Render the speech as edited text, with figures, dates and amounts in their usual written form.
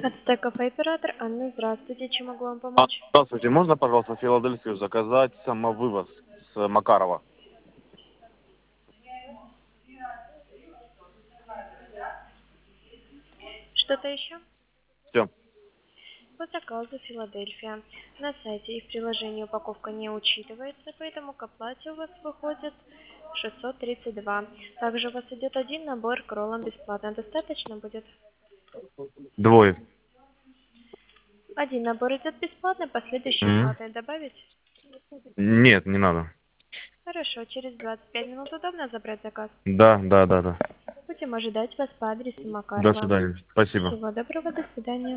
Ацтек кафе оператор Анна, здравствуйте, чем могу вам помочь? Здравствуйте, можно, пожалуйста, Филадельфию заказать самовывоз с Макарова? Что-то еще? Все. По заказу Филадельфия. На сайте и в приложении упаковка не учитывается, поэтому к оплате у вас выходит 632. Также у вас идет один набор к роллам бесплатно. Достаточно будет? Двое. Один набор идет бесплатно, последующий М. платный добавить? Нет, не надо. Хорошо, через 25 минут удобно забрать заказ? Да. Будем ожидать вас по адресу До Макарова. свидания. Спасибо. Всего доброго, до свидания.